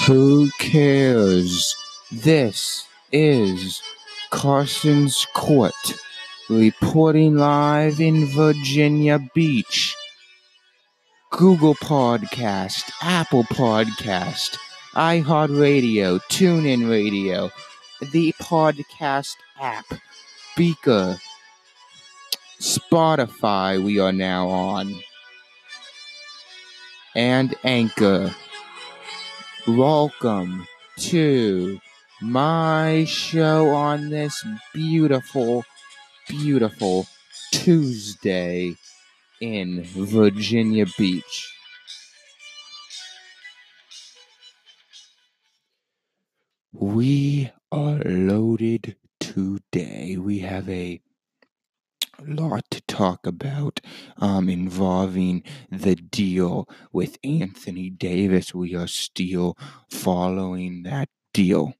Who cares? This is Carson's Court, reporting live in Virginia Beach. Google Podcast, Apple Podcast, iHeartRadio, TuneIn Radio, the podcast app, Beaker, Spotify we are now on, and Anchor. Welcome to my show on this beautiful, beautiful Tuesday in Virginia Beach. We are loaded today. We have a lot to talk about involving the deal with Anthony Davis. We are still following that deal.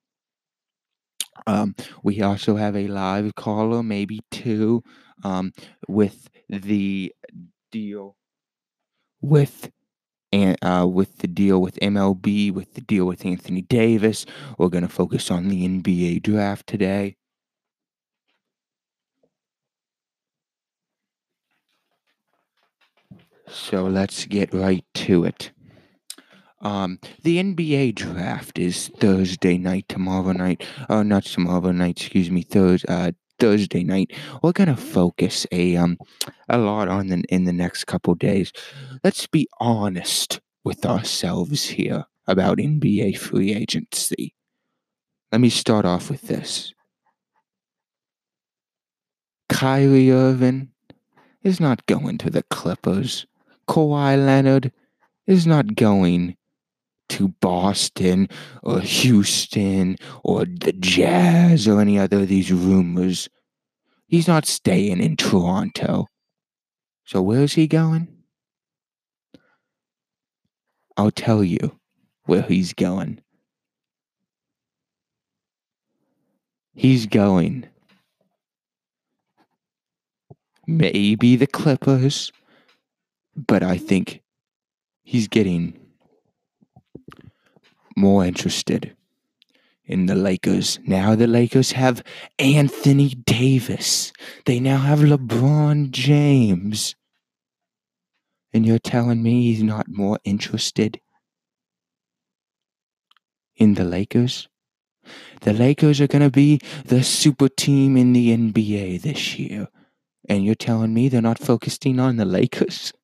We also have a live caller, maybe two, with the deal with the deal with MLB, with the deal with Anthony Davis. We're going to focus on the NBA draft today. So let's get right to it. The NBA draft is Thursday night, tomorrow night. Not tomorrow night, excuse me, Thursday night. We're gonna focus a lot on in the next couple days. Let's be honest with ourselves here about NBA free agency. Let me start off with this. Kyrie Irving is not going to the Clippers. Kawhi Leonard is not going to Boston or Houston or the Jazz or any other of these rumors. He's not staying in Toronto. So where's he going? I'll tell you where he's going. He's going maybe the Clippers, but I think he's getting more interested in the Lakers. Now the Lakers have Anthony Davis. They now have LeBron James. And you're telling me he's not more interested in the Lakers? The Lakers are going to be the super team in the NBA this year. And you're telling me they're not focusing on the Lakers?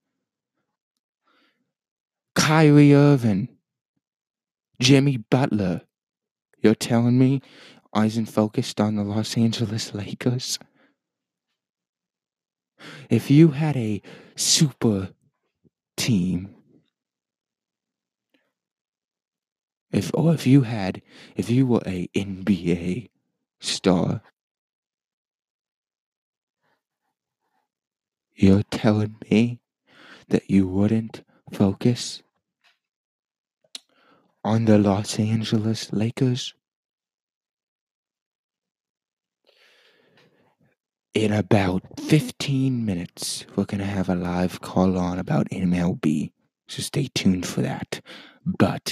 Kyrie Irving, Jimmy Butler, you're telling me isn't focused on the Los Angeles Lakers? If you had a super team, if you were a NBA star, you're telling me that you wouldn't focus on the Los Angeles Lakers? In about 15 minutes, we're going to have a live call on about MLB, so stay tuned for that. But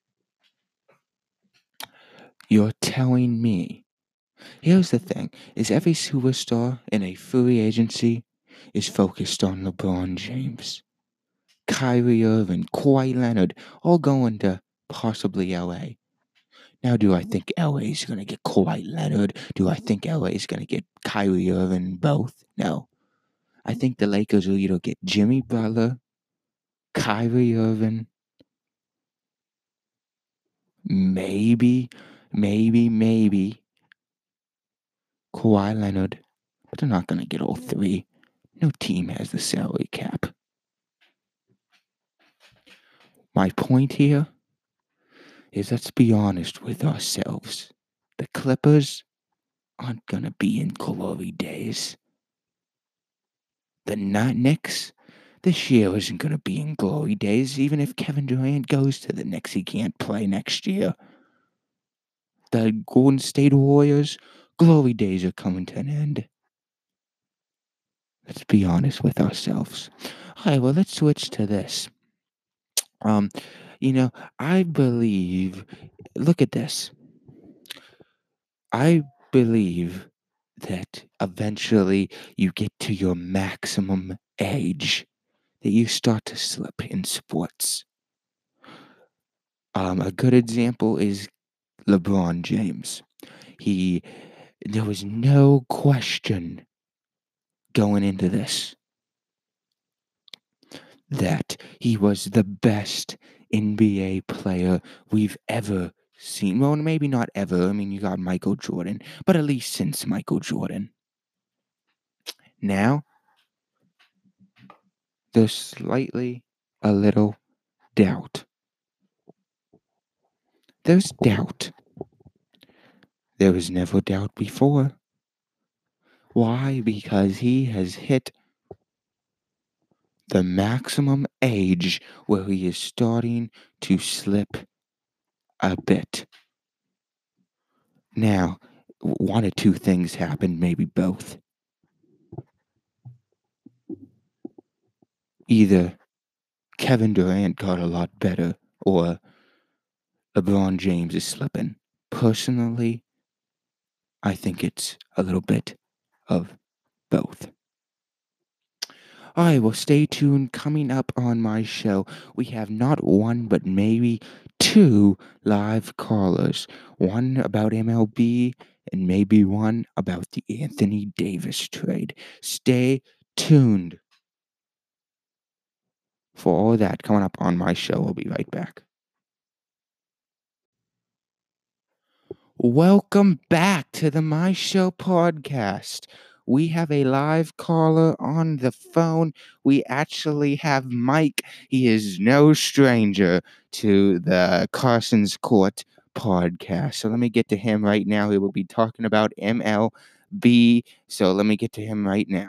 you're telling me, here's the thing, is every superstar in a free agency is focused on LeBron James, Kyrie Irving, Kawhi Leonard, all going to possibly LA. Now, do I think LA is going to get Kawhi Leonard? Do I think LA is going to get Kyrie Irving? Both? No. I think the Lakers will either get Jimmy Butler, Kyrie Irving, maybe Kawhi Leonard, but they're not going to get all three. No team has the salary cap. My point here is, let's be honest with ourselves. The Clippers aren't going to be in glory days. The Knicks this year isn't going to be in glory days. Even if Kevin Durant goes to the Knicks, he can't play next year. The Golden State Warriors, glory days are coming to an end. Let's be honest with ourselves. All right, well, let's switch to this. I believe, look at this. I believe that eventually you get to your maximum age that you start to slip in sports. A good example is LeBron James. He, there was no question going into this that he was the best NBA player we've ever seen. Well, maybe not ever. I mean, you got Michael Jordan, but at least since Michael Jordan. Now, there's slightly a little doubt. There's doubt. There was never doubt before. Why? Because he has hit the maximum age where he is starting to slip a bit. Now, one or two things happened, maybe both. Either Kevin Durant got a lot better or LeBron James is slipping. Personally, I think it's a little bit of both. All right, well, stay tuned. Coming up on my show, we have not one, but maybe two live callers. One about MLB and maybe one about the Anthony Davis trade. Stay tuned for all that coming up on my show. We'll be right back. Welcome back to the My Show podcast. We have a live caller on the phone. We actually have Mike. He is no stranger to the Carson's Court podcast. So let me get to him right now. He will be talking about MLB. So let me get to him right now.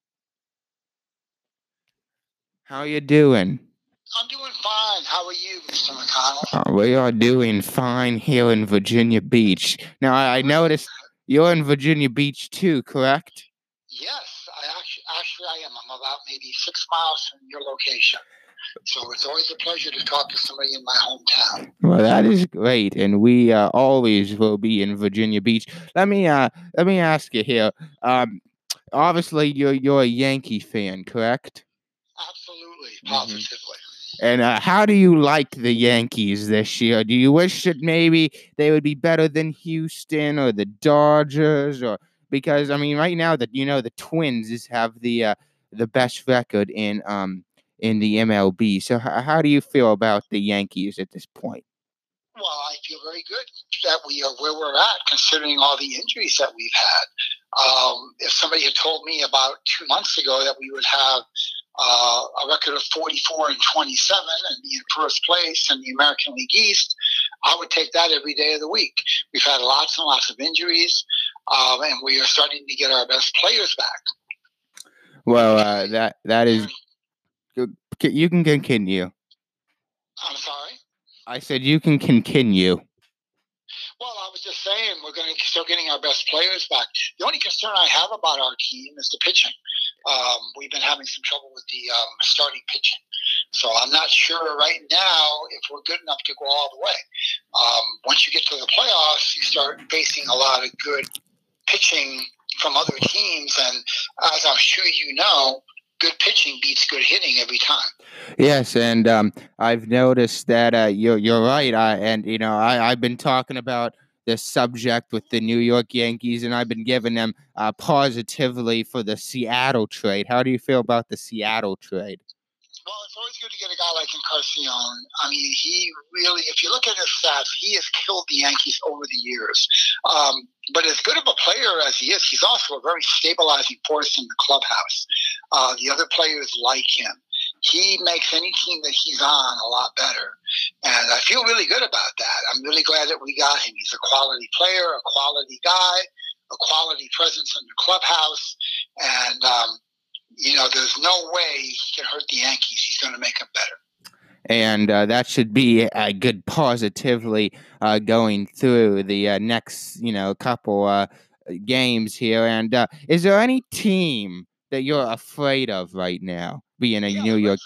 How you doing? I'm doing fine. How are you, Mr. McConnell? We are doing fine here in Virginia Beach. Now, I noticed you're in Virginia Beach too, correct? Yes, I am. I'm about maybe 6 miles from your location. So it's always a pleasure to talk to somebody in my hometown. Well, that is great, and we always will be in Virginia Beach. Let me ask you here. Obviously, you're a Yankee fan, correct? Absolutely, positively. And how do you like the Yankees this year? Do you wish that maybe they would be better than Houston or the Dodgers, or because I mean, right now that the Twins have the best record in the MLB. So how do you feel about the Yankees at this point? Well, I feel very good that we are where we're at, considering all the injuries that we've had. If somebody had told me about 2 months ago that we would have a record of 44 and 27 and be in first place in the American League East, I would take that every day of the week. We've had lots and lots of injuries, and we are starting to get our best players back. Well, that is. You can continue. I'm sorry? I said you can continue. Well, I was just saying we're going to start getting our best players back. The only concern I have about our team is the pitching. We've been having some trouble with the starting pitching. So I'm not sure right now if we're good enough to go all the way. Once you get to the playoffs, you start facing a lot of good pitching from other teams. And as I'm sure you know, good pitching beats good hitting every time. Yes, and I've noticed that you're right. I've been talking about this subject with the New York Yankees, and I've been giving them positively for the Seattle trade. How do you feel about the Seattle trade? Well, it's always good to get a guy like Encarnacion. I mean, he really, if you look at his stats, he has killed the Yankees over the years. But as good of a player as he is, he's also a very stabilizing force in the clubhouse. The other players like him. He makes any team that he's on a lot better. And I feel really good about that. I'm really glad that we got him. He's a quality player, a quality guy, a quality presence in the clubhouse. And, there's no way he can hurt the Yankees. He's going to make them better. And that should be a good positively going through the next, couple games here. And is there any team that you're afraid of right now, being a New York?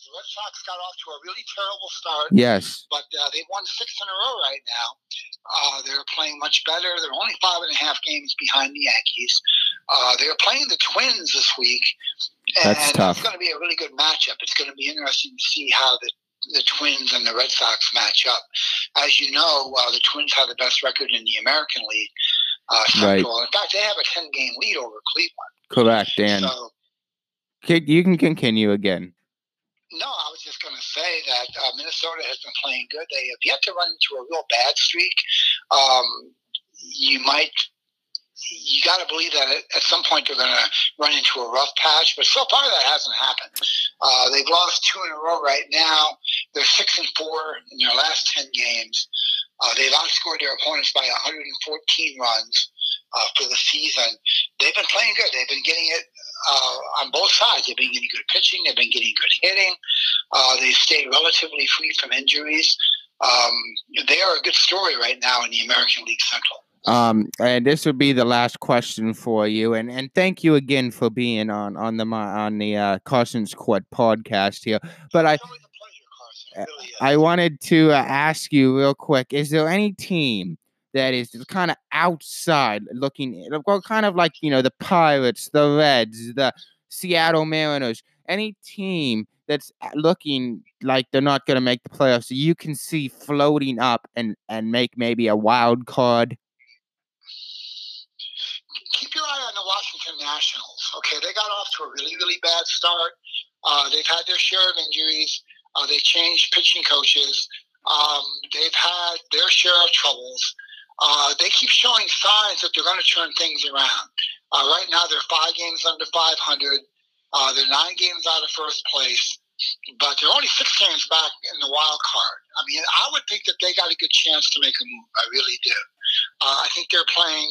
The Red Sox got off to a really terrible start. Yes. But they've won 6 in a row right now. They're playing much better. They're only 5.5 games behind the Yankees. They're playing the Twins this week. And That's tough. it's going to be a really good matchup. It's going to be interesting to see how the Twins and the Red Sox match up. As you know, the Twins have the best record in the American League Central. Right. In fact, they have a 10-game lead over Cleveland. Correct, Dan. So, you can continue again. No, I was just going to say that Minnesota has been playing good. They have yet to run into a real bad streak. You got to believe that at some point they're going to run into a rough patch, but so far that hasn't happened. They've lost 2 in a row right now. They're 6-4 in their last 10 games. They've outscored their opponents by 114 runs for the season. They've been playing good. They've been getting it on both sides. They've been getting good pitching. They've been getting good hitting. They've stayed relatively free from injuries. They are a good story right now in the American League Central. And this would be the last question for you, and thank you again for being on the Carson's Court podcast here. But it's always a pleasure, Carson. It really is. I wanted to ask you real quick: is there any team that is kind of outside looking, kind of like the Pirates, the Reds, the Seattle Mariners, any team that's looking like they're not going to make the playoffs, so you can see floating up and make maybe a wild card? Keep your eye on the Washington Nationals. Okay, they got off to a really, really bad start. They've had their share of injuries. They changed pitching coaches. They've had their share of troubles. They keep showing signs that they're going to turn things around. Right now, they're 5 games under 500. They're 9 games out of first place, but they're only 6 games back in the wild card. I mean, I would think that they got a good chance to make a move. I really do. I think they're playing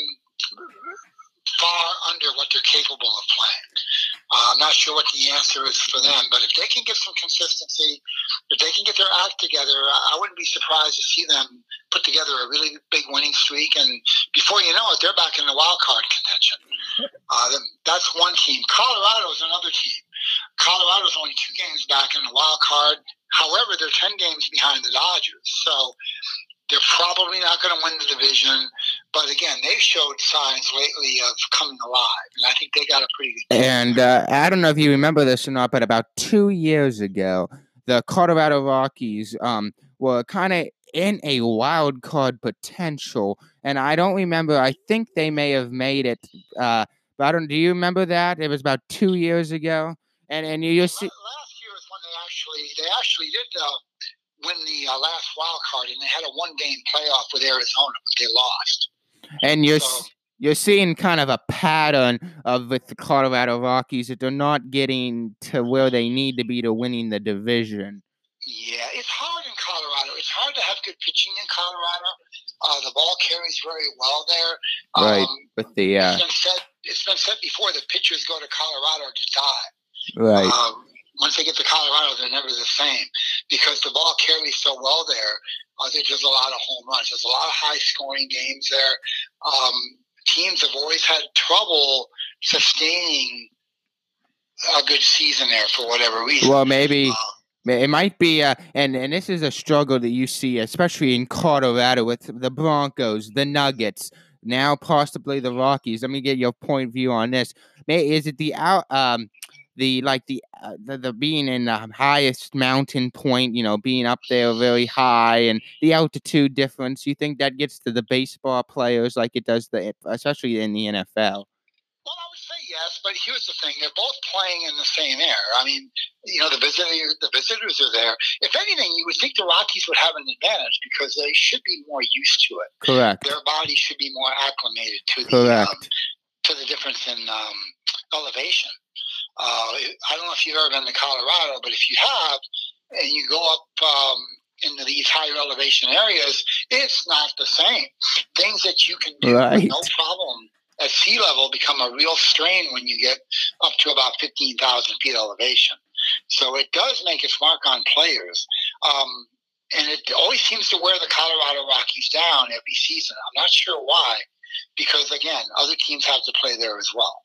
far under what they're capable of playing. I'm not sure what the answer is for them, but if they can get some consistency, if they can get their act together, I wouldn't be surprised to see them put together a really big winning streak, and before you know it, they're back in the wild card contention. That's one team. Colorado is another team. Colorado's only 2 games back in the wild card. However, they're 10 games behind the Dodgers, so they're probably not going to win the division. But again, they've showed signs lately of coming alive, and I think they got a pretty good team. And I don't know if you remember this or not, but about 2 years ago, the Colorado Rockies were kind of in a wild card potential, and I don't remember. I think they may have made it, but I don't. Do you remember that? It was about 2 years ago, and you see. Last year is when they actually did win the last wild card, and they had a 1-game playoff with Arizona, but they lost. And you're seeing kind of a pattern with the Colorado Rockies that they're not getting to where they need to be to winning the division. Yeah, it's hard in Colorado. It's hard to have good pitching in Colorado. The ball carries very well there. Right. With the it's been said before that pitchers go to Colorado to die. Right. Once they get to Colorado, they're never the same because the ball carries so well there. There's just a lot of home runs. There's a lot of high-scoring games there. Teams have always had trouble sustaining a good season there for whatever reason. Well, maybe it might be, and this is a struggle that you see, especially in Colorado with the Broncos, the Nuggets, now possibly the Rockies. Let me get your point of view on this. Is it the being in the highest mountain point, being up there very high, and the altitude difference? You think that gets to the baseball players like it does especially in the NFL? Well, I would say yes, but here's the thing: they're both playing in the same air. I mean, the visitors are there. If anything, you would think the Rockies would have an advantage because they should be more used to it. Correct. Their body should be more acclimated to the difference in elevation. I don't know if you've ever been to Colorado, but if you have, and you go up into these higher elevation areas, it's not the same. Things that you can do with no problem at sea level become a real strain when you get up to about 15,000 feet elevation. So it does make its mark on players. And it always seems to wear the Colorado Rockies down every season. I'm not sure why, because, again, other teams have to play there as well.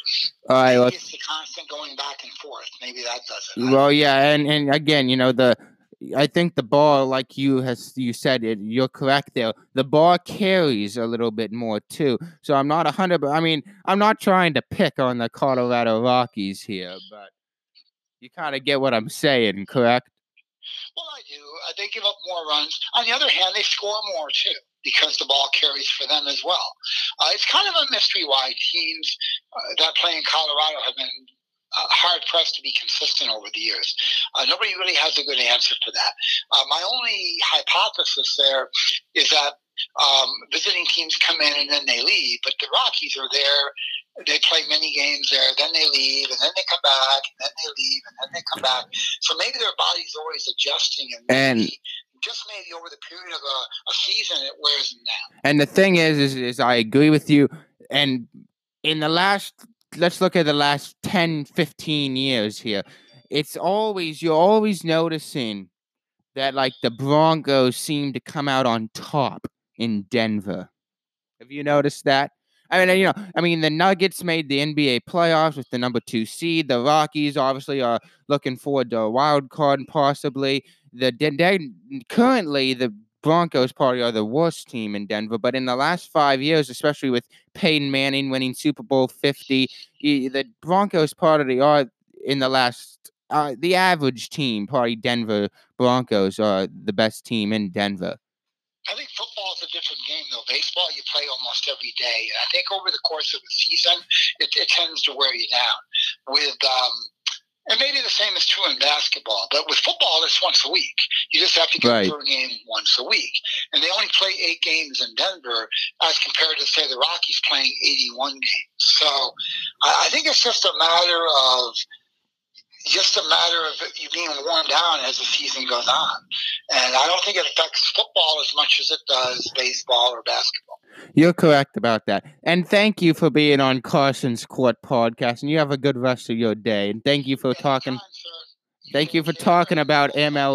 All right. Maybe it's the constant going back and forth. Maybe that does it. Well, yeah, and again, I think the ball, like you said it, you're correct there. The ball carries a little bit more too. So I'm not 100. I mean, I'm not trying to pick on the Colorado Rockies here, but you kind of get what I'm saying, correct? Well, I do. They give up more runs. On the other hand, they score more too because the ball carries for them as well. It's kind of a mystery why teams that play in Colorado have been hard pressed to be consistent over the years. Nobody really has a good answer for that. My only hypothesis there is that visiting teams come in and then they leave, but the Rockies are there. They play many games there, then they leave, and then they come back, and then they leave, and then they come back. So maybe their body's always adjusting, and just maybe over the period of a season, it wears them down. And the thing is I agree with you. And in the let's look at the last 10, 15 years here. You're always noticing that like the Broncos seem to come out on top in Denver. Have you noticed that? I mean, the Nuggets made the NBA playoffs with the number 2 seed. The Rockies obviously are looking forward to a wild card, possibly. Currently, the Broncos probably are the worst team in Denver, but in the last 5 years, especially with Peyton Manning winning Super Bowl 50, the Broncos probably are in the last. The average team, probably Denver Broncos, are the best team in Denver. I think football is a different game, though. Baseball, you play almost every day. I think over the course of the season, it tends to wear you down. And maybe the same is true in basketball, but with football, it's once a week. You just have to get through a game once a week. And they only play 8 games in Denver as compared to, say, the Rockies playing 81 games. So I think it's just a matter of you being worn down as the season goes on. And I don't think it affects football as much as it does baseball or basketball. You're correct about that. And thank you for being on Carson's Court podcast. And you have a good rest of your day. And thank you for talking. Thank you for talking about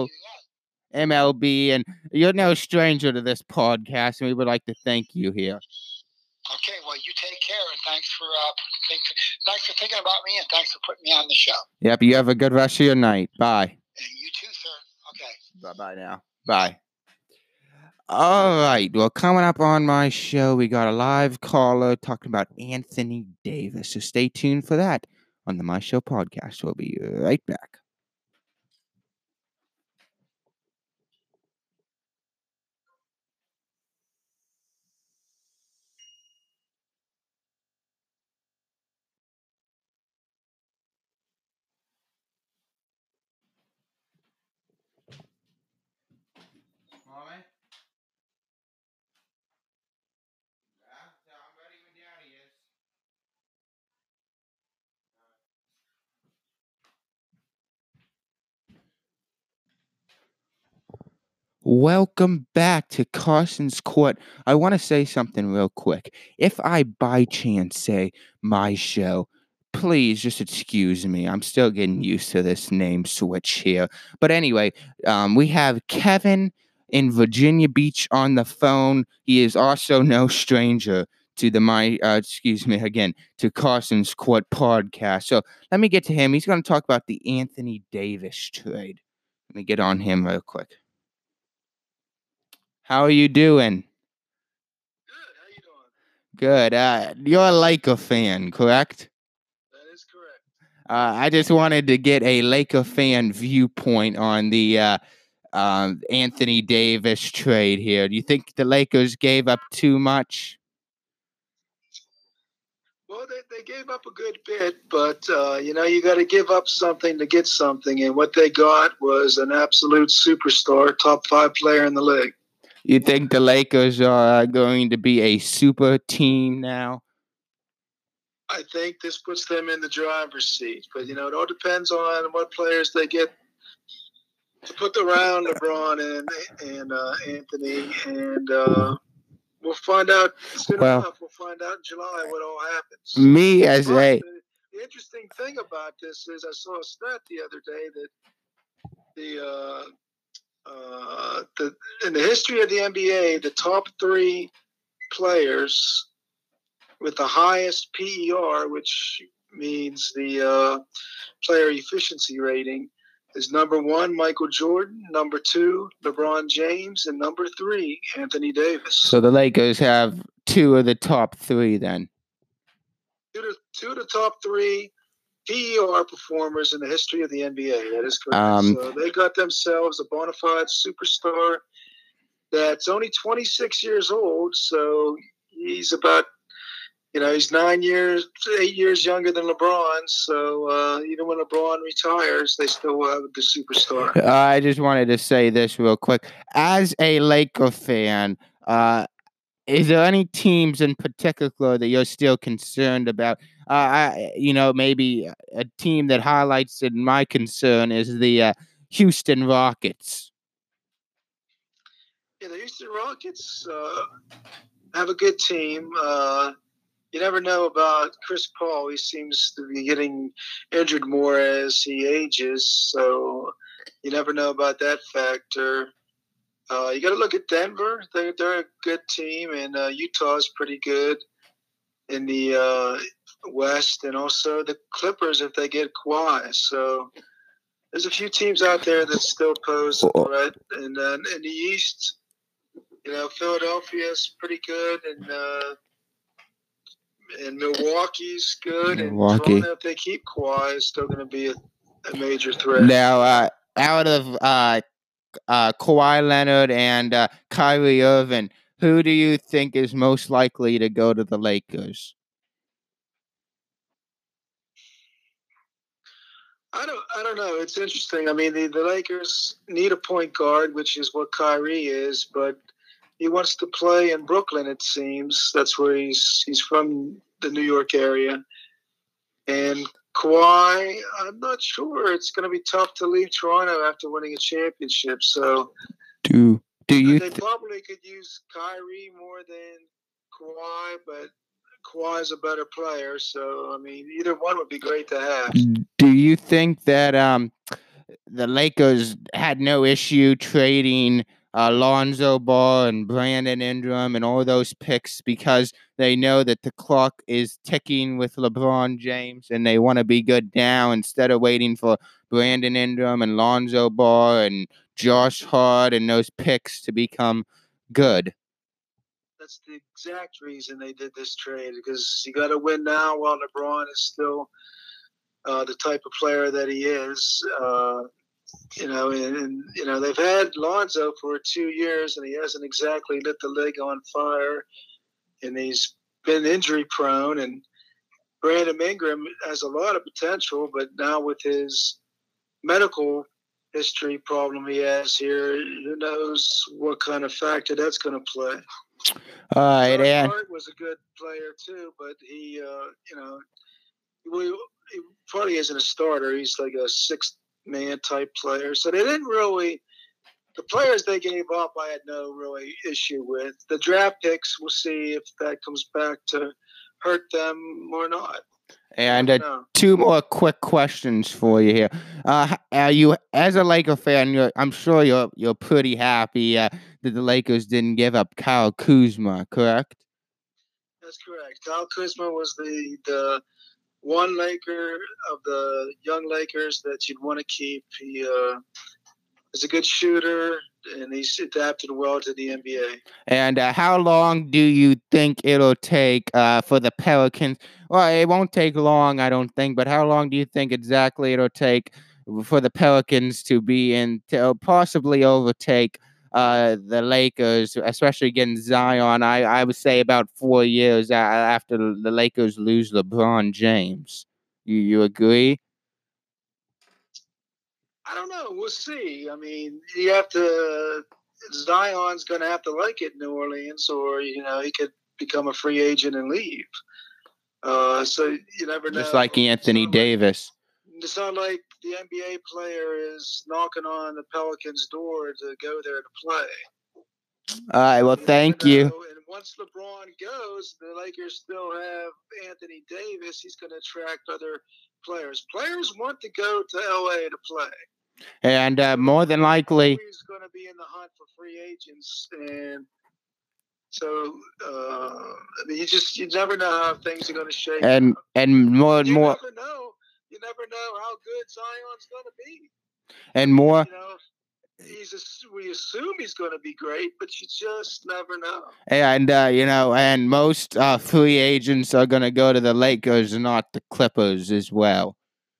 MLB. And you're no stranger to this podcast. And we would like to thank you here. Okay, well, you take care, and thanks for thinking about me, and thanks for putting me on the show. Yep, you have a good rest of your night. Bye. And you too, sir. Okay. Bye-bye now. Bye. All right. Well, coming up on my show, we got a live caller talking about Anthony Davis. So stay tuned for that on the My Show podcast. We'll be right back. Welcome back to Carson's Court. I want to say something real quick. If I by chance say my show, please just excuse me. I'm still getting used to this name switch here. But anyway, we have Kevin in Virginia Beach on the phone. He is also no stranger to to Carson's Court podcast. So let me get to him. He's going to talk about the Anthony Davis trade. Let me get on him real quick. How are you doing? Good. How you Good. doing? You're a Laker fan, correct? That is correct. I just wanted to get a Laker fan viewpoint on the Anthony Davis trade here. Do you think the Lakers gave up too much? Well, they gave up a good bit, but you got to give up something to get something, and what they got was an absolute superstar, top 5 player in the league. You think the Lakers are going to be a super team now? I think this puts them in the driver's seat, but it all depends on what players they get to put around LeBron and Anthony, and we'll find out soon enough. We'll find out in July what all happens. The interesting thing about this is I saw a stat the other day that in the history of the NBA, the top 3 players with the highest PER, which means the player efficiency rating, is number 1, Michael Jordan, number 2, LeBron James, and number 3, Anthony Davis. So the Lakers have 2 of the top 3 then. Two of the top 3 PER performers in the history of the NBA. That is correct. So they got themselves a bona fide superstar that's only 26 years old. So he's about, he's 8 years younger than LeBron. So even when LeBron retires, they still will have the superstar. I just wanted to say this real quick. As a Laker fan, is there any teams in particular that you're still concerned about? Maybe a team that highlights in my concern is the Houston Rockets. Yeah, the Houston Rockets have a good team. You never know about Chris Paul. He seems to be getting injured more as he ages, so you never know about that factor. You got to look at Denver. They're a good team, and Utah's pretty good in the West, and also the Clippers if they get Kawhi. So there's a few teams out there that still pose a threat. And then in the East, Philadelphia's pretty good, and Milwaukee's good, and Toronto, if they keep Kawhi, is still going to be a major threat. Now, out of Kawhi Leonard and Kyrie Irving, who do you think is most likely to go to the Lakers? I don't know. It's interesting. I mean, the Lakers need a point guard, which is what Kyrie is, but he wants to play in Brooklyn, it seems. That's where he's from, the New York area. And Kawhi, I'm not sure. It's going to be tough to leave Toronto after winning a championship. So do you they probably could use Kyrie more than Kawhi, but Kawhi's a better player. So, I mean, either one would be great to have. Do you think that the Lakers had no issue trading Lonzo Ball and Brandon Ingram and all those picks because they know that the clock is ticking with LeBron James and they want to be good now instead of waiting for Brandon Ingram and Lonzo Ball and Josh Hart and those picks to become good? That's the exact reason they did this trade, because you got to win now while LeBron is still the type of player that he is. They've had Lonzo for 2 years, and he hasn't exactly lit the league on fire, and he's been injury prone. And Brandon Ingram has a lot of potential, but now with his medical history problem he has here, who knows what kind of factor that's going to play. All right, and Hart was a good player too, but he probably isn't a starter. He's like a sixth-man type player. So they didn't really – the players they gave up I had no really issue with. The draft picks, we'll see if that comes back to hurt them or not. And 2 more quick questions for you here. Are you, as a Laker fan, I'm sure you're pretty happy that the Lakers didn't give up Kyle Kuzma, correct? That's correct. Kyle Kuzma was the one Laker of the young Lakers that you'd want to keep. He is a good shooter, and he's adapted well to the NBA. And how long do you think it'll take for the Pelicans? Well, it won't take long, I don't think, but how long do you think exactly it'll take for the Pelicans to possibly overtake the Lakers, especially getting Zion? I would say about 4 years after the Lakers lose LeBron James. You agree? I don't know. We'll see. I mean, Zion's going to have to like it in New Orleans, or, he could become a free agent and leave. So you never know. Just like Anthony Davis. It's not like the NBA player is knocking on the Pelicans' door to go there to play. All right. Well, thank you. And once LeBron goes, the Lakers still have Anthony Davis. He's going to attract other players. Players want to go to LA to play. And more than likely, he's going to be in the hunt for free agents, and So I mean, you never know how things are going to shake and out. and more and You more never know. You never know how good Zion's going to be. and more. You know, we assume he's going to be great, but you just never know. And and most free agents are going to go to the Lakers, not the Clippers, as well.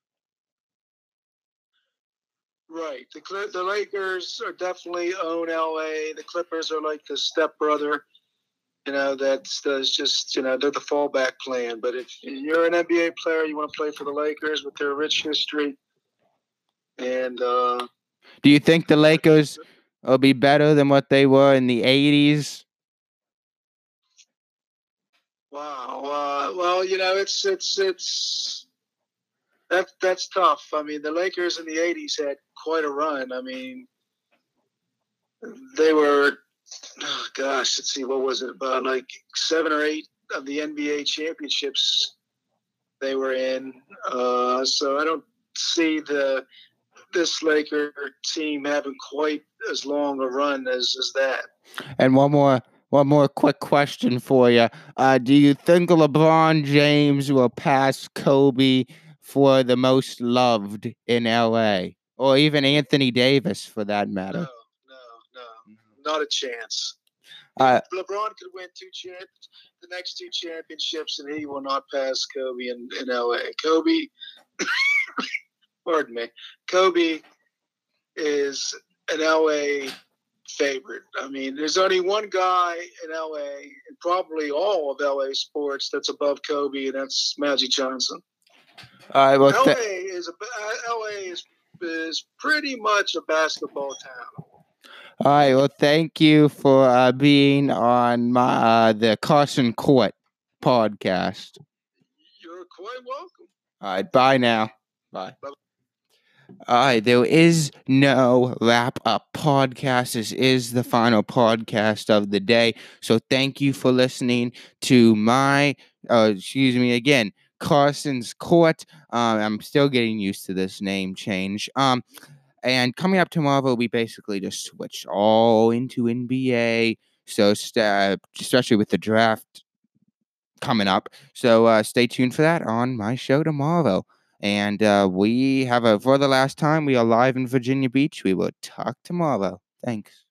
Right. The Lakers are definitely own LA. The Clippers are like the stepbrother. That's just they're the fallback plan. But if you're an NBA player, you want to play for the Lakers with their rich history. And do you think the Lakers will be better than what they were in the 80s? Wow. Well, that's tough. I mean, the Lakers in the '80s had quite a run. I mean, they were, oh gosh, let's see, what was it, about like 7 or 8 of the NBA championships they were in. So I don't see this Laker team having quite as long a run as that. And one more quick question for you. Do you think LeBron James will pass Kobe for the most loved in LA? Or even Anthony Davis, for that matter? No. Not a chance. LeBron could win the next 2 championships, and he will not pass Kobe in LA. Kobe, pardon me, Kobe is an LA favorite. I mean, there's only one guy in LA, and probably all of LA sports, that's above Kobe, and that's Magic Johnson. All right, well, LA is pretty much a basketball town. All right, well, thank you for being on the Carson Court podcast. You're quite welcome. All right, bye now. Bye. All right, there is no wrap-up podcast. This is the final podcast of the day. So thank you for listening to Carson's Court. I'm still getting used to this name change. And coming up tomorrow, we basically just switch all into NBA. So especially with the draft coming up. So stay tuned for that on my show tomorrow. And for the last time, we are live in Virginia Beach. We will talk tomorrow. Thanks.